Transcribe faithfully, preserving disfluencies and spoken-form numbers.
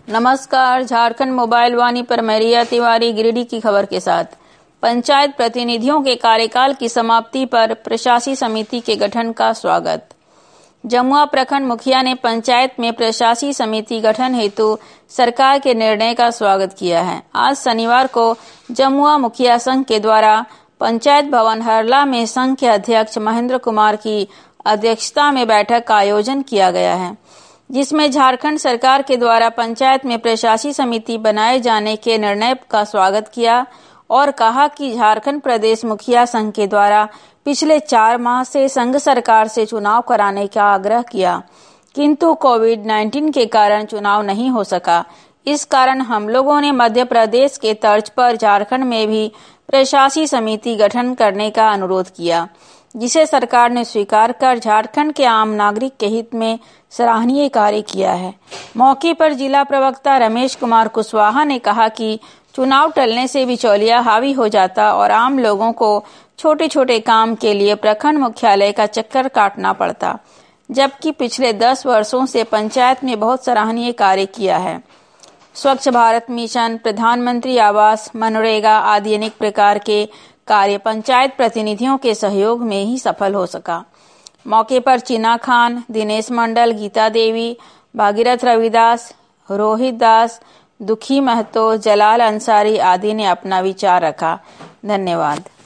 नमस्कार, झारखंड मोबाइल वाणी पर मैं रिया तिवारी गिरिडीह की खबर के साथ। पंचायत प्रतिनिधियों के कार्यकाल की समाप्ति पर प्रशासी समिति के गठन का स्वागत। जमुआ प्रखंड मुखिया ने पंचायत में प्रशासी समिति गठन हेतु सरकार के निर्णय का स्वागत किया है। आज शनिवार को जमुआ मुखिया संघ के द्वारा पंचायत भवन हरला में संघ के अध्यक्ष महेंद्र कुमार की अध्यक्षता में बैठक का आयोजन किया गया है, जिसमें झारखंड सरकार के द्वारा पंचायत में प्रशासी समिति बनाए जाने के निर्णय का स्वागत किया और कहा कि झारखंड प्रदेश मुखिया संघ के द्वारा पिछले चार माह से संघ सरकार से चुनाव कराने का आग्रह किया, किंतु कोविड उन्नीस के कारण चुनाव नहीं हो सका। इस कारण हम लोगों ने मध्य प्रदेश के तर्ज पर झारखंड में भी प्रशासी समिति गठन करने का अनुरोध किया, जिसे सरकार ने स्वीकार कर झारखंड के आम नागरिक के हित में सराहनीय कार्य किया है। मौके पर जिला प्रवक्ता रमेश कुमार कुशवाहा ने कहा कि चुनाव टलने से बिचौलिया हावी हो जाता और आम लोगों को छोटे छोटे काम के लिए प्रखंड मुख्यालय का चक्कर काटना पड़ता, जबकि पिछले दस वर्षों से पंचायत में बहुत सराहनीय कार्य किया है। स्वच्छ भारत मिशन, प्रधानमंत्री आवास, मनरेगा आदि अनेक प्रकार के कार्य पंचायत प्रतिनिधियों के सहयोग में ही सफल हो सका। मौके पर चीना खान, दिनेश मंडल, गीता देवी, भागीरथ रविदास, रोहित दास, दुखी महतो, जलाल अंसारी आदि ने अपना विचार रखा। धन्यवाद।